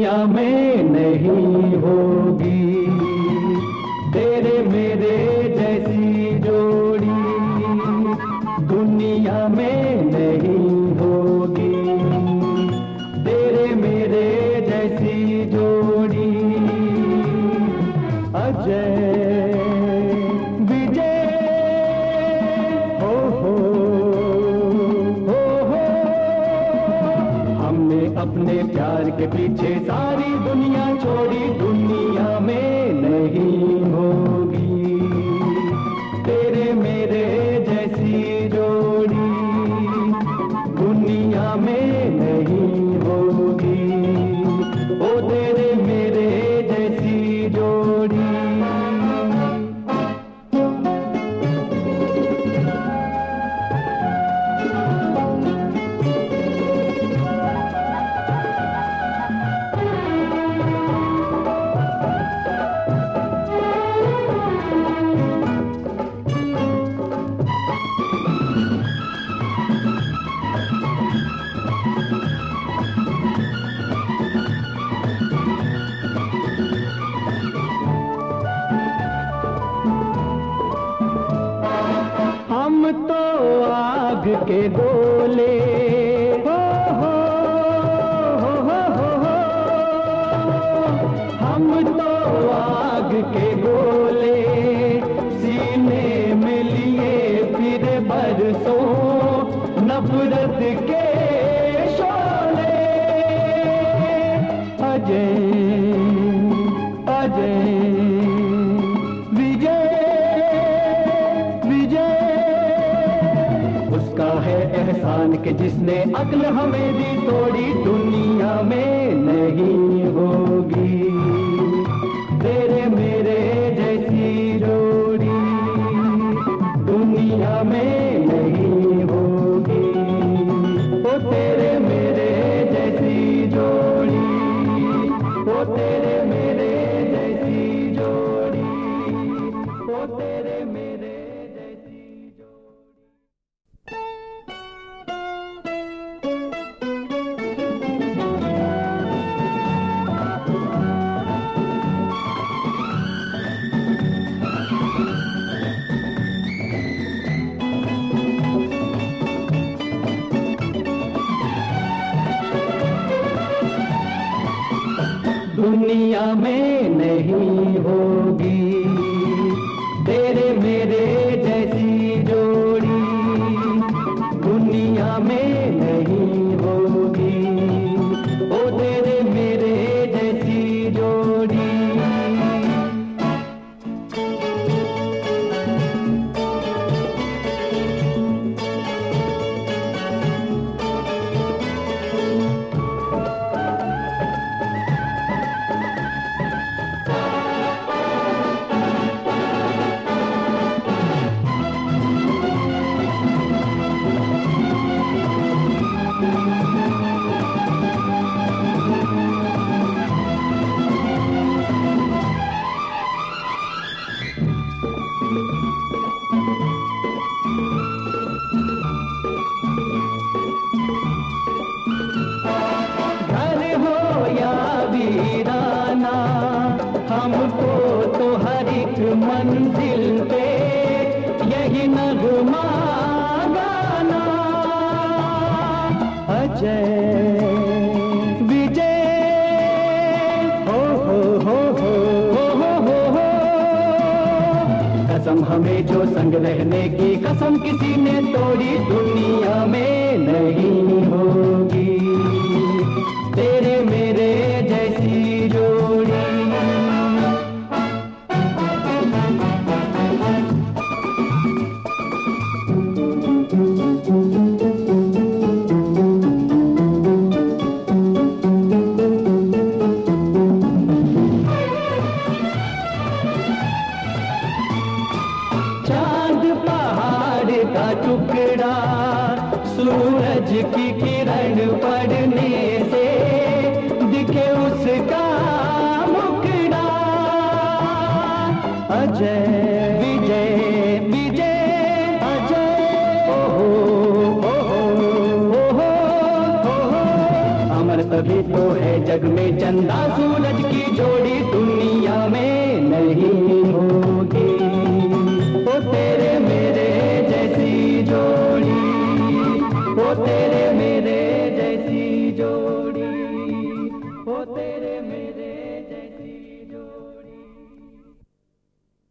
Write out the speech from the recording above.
दुनिया में नहीं होगी तेरे मेरे जैसी जोड़ी, दुनिया में नहीं होगी तेरे मेरे जैसी जोड़ी। अजय विजय हो हमने अपने प्यार के पीछे सारी दुनिया छोड़ी, दुनिया में नहीं होगी तेरे मेरे जैसी जोड़ी, दुनिया में नहीं होगी ओ तेरे मेरे जैसी जोड़ी। हम तो आग के गोले हो हम तो आग के गोले सीने में लिए फिर बरसों नफरत के शोले। अजय अजय है एहसान के जिसने अक्ल हमें दी तोड़ी, दुनिया में नहीं होगी तेरे मेरे जैसी जोड़ी, दुनिया में नहीं होगी ओ तेरे मेरे जैसी जोड़ी, ओ तेरे मेरे जैसी जोड़ी, ओ तेरे मेरे दुनिया में नहीं होगी तेरे मेरे जैसी जोड़ी, दुनिया में नहीं होगी ओ तेरे मेरे जैसी जोड़ी। हमको तो हर एक मंजिल पे यही नगमा गाना। अजय विजय हो कसम हमें जो संग रहने की कसम किसी ने तोड़ी, दुनिया में नहीं होगी तेरे मेरे जैसी जोड़ी। चांद पहाड़ का टुकड़ा सूरज की किरण पड़ने से दिखे उसका मुखड़ा। अजय विजय विजय अजय अमृत तभी तो है जग में चंदा सूरज की जोड़ी दुनिया में नहीं